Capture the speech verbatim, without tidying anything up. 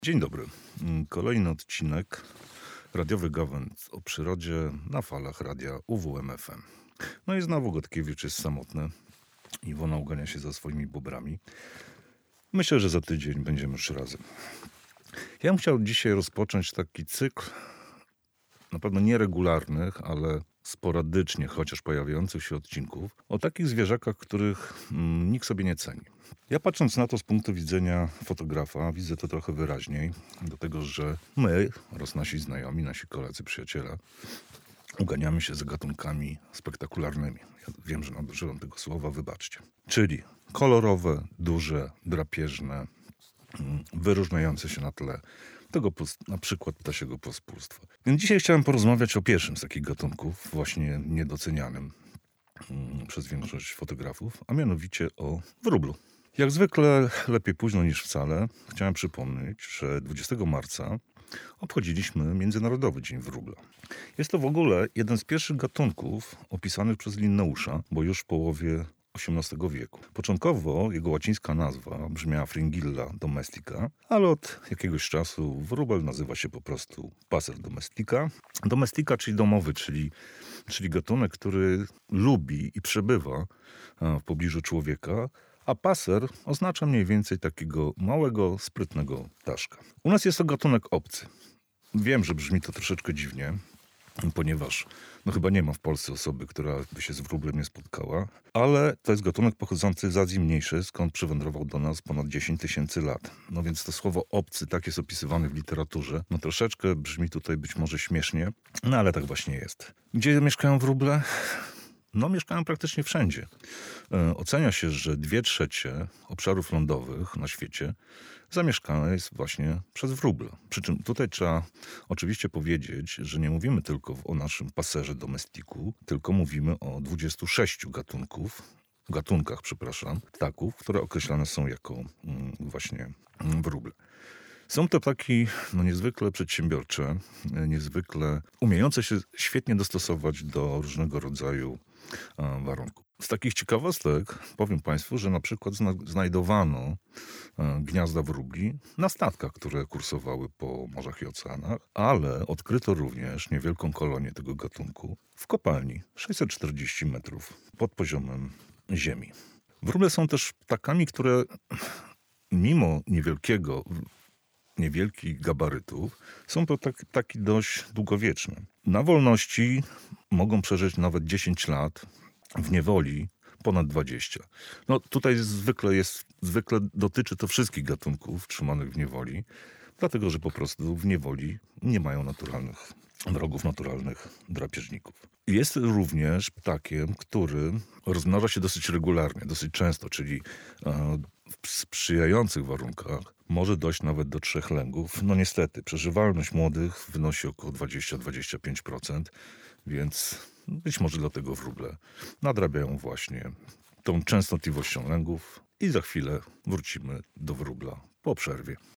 Dzień dobry. Kolejny odcinek radiowy Gawęd o przyrodzie na falach radia U W M F M. No i znowu Gotkiewicz jest samotny. Iwona ugania się za swoimi bobrami. Myślę, że za tydzień będziemy już razem. Ja bym chciał dzisiaj rozpocząć taki cykl, na pewno nieregularnych, ale sporadycznie chociaż pojawiających się odcinków, o takich zwierzakach, których mm, nikt sobie nie ceni. Ja patrząc na to z punktu widzenia fotografa, widzę to trochę wyraźniej, dlatego że my oraz nasi znajomi, nasi koledzy, przyjaciele, uganiamy się za gatunkami spektakularnymi. Ja wiem, że nadużywam tego słowa, wybaczcie. Czyli kolorowe, duże, drapieżne, mm, wyróżniające się na tle tego na przykład ptasiego pospólstwa. Więc dzisiaj chciałem porozmawiać o pierwszym z takich gatunków, właśnie niedocenianym mm, przez większość fotografów, a mianowicie o wróblu. Jak zwykle lepiej późno niż wcale, chciałem przypomnieć, że dwudziestego marca obchodziliśmy Międzynarodowy Dzień Wróbla. Jest to w ogóle jeden z pierwszych gatunków opisanych przez Linneusza, bo już w połowie osiemnastego wieku. Początkowo jego łacińska nazwa brzmiała Fringilla domestica, ale od jakiegoś czasu wróbel nazywa się po prostu Passer domestica. Domestica, czyli domowy, czyli, czyli gatunek, który lubi i przebywa w pobliżu człowieka, a passer oznacza mniej więcej takiego małego, sprytnego ptaszka. U nas jest to gatunek obcy. Wiem, że brzmi to troszeczkę dziwnie, ponieważ no chyba nie ma w Polsce osoby, która by się z wróblem nie spotkała, ale to jest gatunek pochodzący z Azji Mniejszej, skąd przywędrował do nas ponad dziesięć tysięcy lat. No więc to słowo obcy, tak jest opisywane w literaturze, no troszeczkę brzmi tutaj być może śmiesznie, no ale tak właśnie jest. Gdzie mieszkają wróble? No, mieszkają praktycznie wszędzie. E, ocenia się, że dwie trzecie obszarów lądowych na świecie zamieszkane jest właśnie przez wróble. Przy czym tutaj trzeba oczywiście powiedzieć, że nie mówimy tylko o naszym paserze domestiku, tylko mówimy o dwudziestu sześciu gatunków, gatunkach, przepraszam, ptaków, które określane są jako mm, właśnie mm, wróble. Są to ptaki no, niezwykle przedsiębiorcze, niezwykle umiejące się świetnie dostosować do różnego rodzaju e, warunków. Z takich ciekawostek powiem Państwu, że na przykład zna, znajdowano e, gniazda wróbli na statkach, które kursowały po morzach i oceanach, ale odkryto również niewielką kolonię tego gatunku w kopalni sześćset czterdzieści metrów pod poziomem ziemi. Wróble są też ptakami, które mimo niewielkiego niewielkich gabarytów, są to tak, taki dość długowieczne. Na wolności mogą przeżyć nawet dziesięć lat, w niewoli ponad dwadzieścia. No tutaj zwykle jest, zwykle dotyczy to wszystkich gatunków trzymanych w niewoli, dlatego że po prostu w niewoli nie mają naturalnych wrogów, naturalnych drapieżników. Jest również ptakiem, który rozmnaża się dosyć regularnie, dosyć często, czyli e, w sprzyjających warunkach może dojść nawet do trzech lęgów. No niestety, przeżywalność młodych wynosi około dwadzieścia do dwudziestu pięciu procent, więc być może dlatego wróble nadrabiają właśnie tą częstotliwością lęgów i za chwilę wrócimy do wróbla po przerwie.